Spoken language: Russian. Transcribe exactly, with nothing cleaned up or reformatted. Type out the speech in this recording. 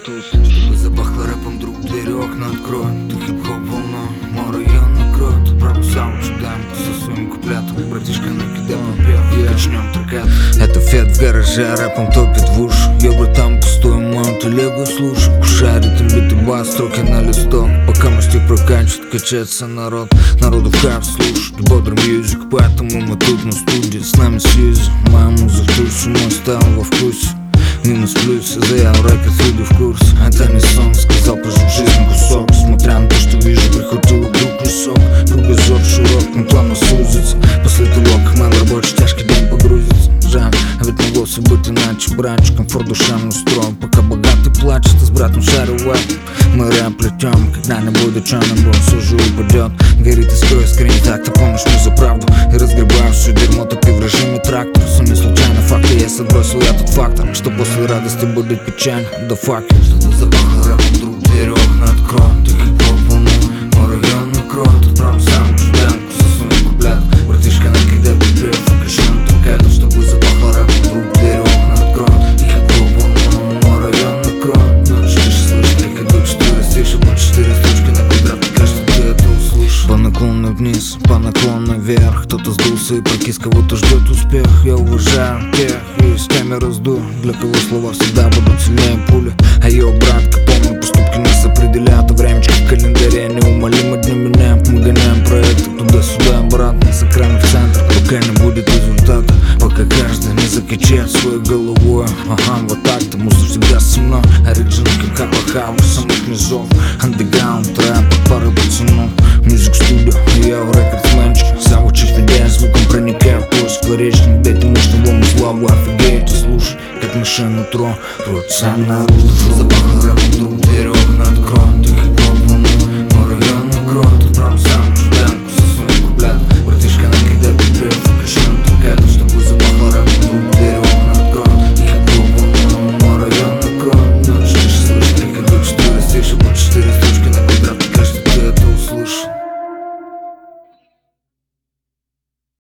это услышать. Чтобы запахло рэпом, друг, двери, окна открой. Ты хип-хоп волна, мой район накроет. Ты правый саунд, чудаем со своим куплетом. Братишка, накидай попев, yeah. Качнем трекет. Это фет в гараже, рэпом топит в уши. Я, братан, пустую мою телегу слушай. Кушай ритм, биты, бас, строки на листок. Пока мастик проканчивает, качается народ. Народу кайф слушать, бодрый мьюзик. Поэтому мы тут на студии, с нами сьюзи. Моя музыка в вкусе, мой стайл во вкусе. Минус плюс, заявил рэкет, люди в курсе. Это не сон, сказал, прожив жизнь кусок. Смотря на то, что вижу, прихватил вдруг лесок. Кругозор широк, но плавно сузится. После того, мэн рабочий, тяжкий день погрузится. Жаль, а ведь могло все быть иначе. Брач, комфорт душевно устроен. Пока богатый плачет, а с братом шарю веб. Мы рэп плетем, когда не будет чёрным, бро, сужу упадет. Горит искрой, скорее так, ты помнишь мне за правду. И разгребаю все дерьмо, так и в режиме трактор. Все не случайно, факты, я отбросил я тот фактор, что после радости будет печаль, да фак. Что-то запахло рэпом, друг, двери, окна открой. Ты хип-хоп волну, мой район накроет. Тут правда сам чудаем, со своим куплетом. Братишка, накидай попев, качнем трекет. Чтобы запахло рэпом, друг, двери, окна открой. Ты хип-хоп волну, мой район накроет. Ну, что ж слышишь, как идут четыре стиши, по четыре строчки на квадрат, кажется, ты это услышишь. По наклону вниз, по наклону вверх. Кто-то сдулся и прокис, кого-то ждет успех. Я уважаю тех, и с теми раздую. Для кого слова всегда будут сильнее пули. А ее братка, помню, поступки нас определяют. А времечко в календаре неумолимо дни меняем. Мы гоняем проекты туда-сюда, обратно. С экрана в центр, пока не будет результата. Пока каждый не закачает своей головой. Ага, вот так-то, музыка всегда со мной. Оригинал, как хаус, самых низов. Андеграунд, рэп, под парой пацанов. Мьюзик студио, я в рекордсменчик. Завучишь людей, звуком проникаю в поиск речник. Дайте мощного славу, офигеете слушать, как машина утро. Рот сам наружу, запахло рэп.